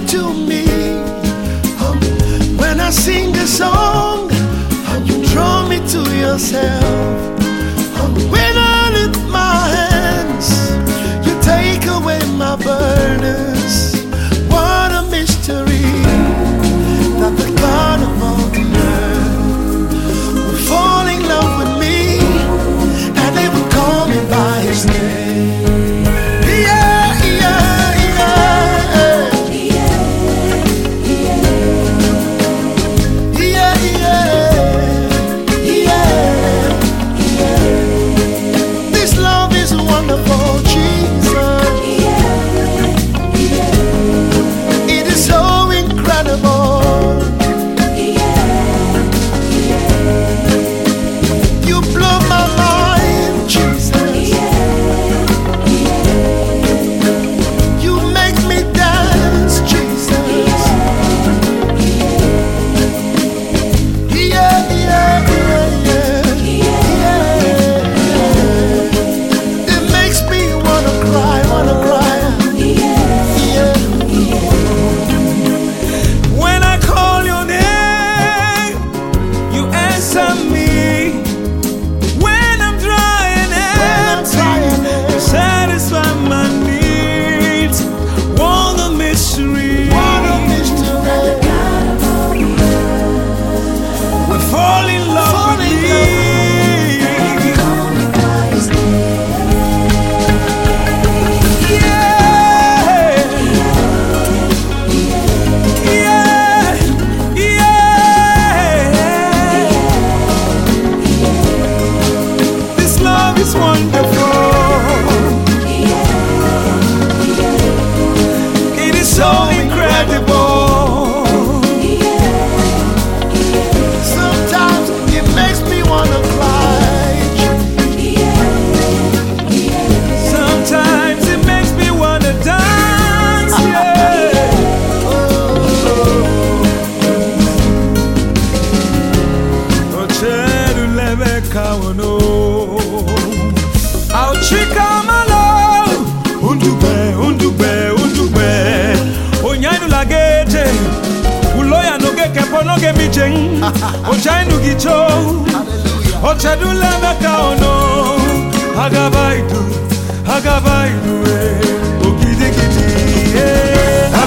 to me. When I sing a song, you draw me to yourself. When I lift my hands, you take away my burdens. What a mystery that the God of all the earth will fall in love with me, and they will call me by his name. Yeah, yeah, yeah. Yeah, yeah, yeah. This love is wonderful, Jesus. It is so incredible. You blow my mind, Jesus. You make me dance, Jesus. Yeah, yeah, yeah, yeah. It makes me wanna cry, yeah. When I call your name, you answer me. When I'm dry and empty, you satisfy my needs. What a mystery. What a mystery. We fall in love Fall with in me. Yeah. Yeah. Yeah. This love is wonderful. It is so incredible. Sometimes it makes me wanna cry. Sometimes it makes me wanna dance. Yeah. Ocheru lebe kawono. Auchika malo. Undube, undube, undube. Onyainu lagete. Uloya noge kepo noge micheng. Ochainu gicho. Ocheru lebe kawono. Agabaidu, agabaidu, okidikiti, yeah.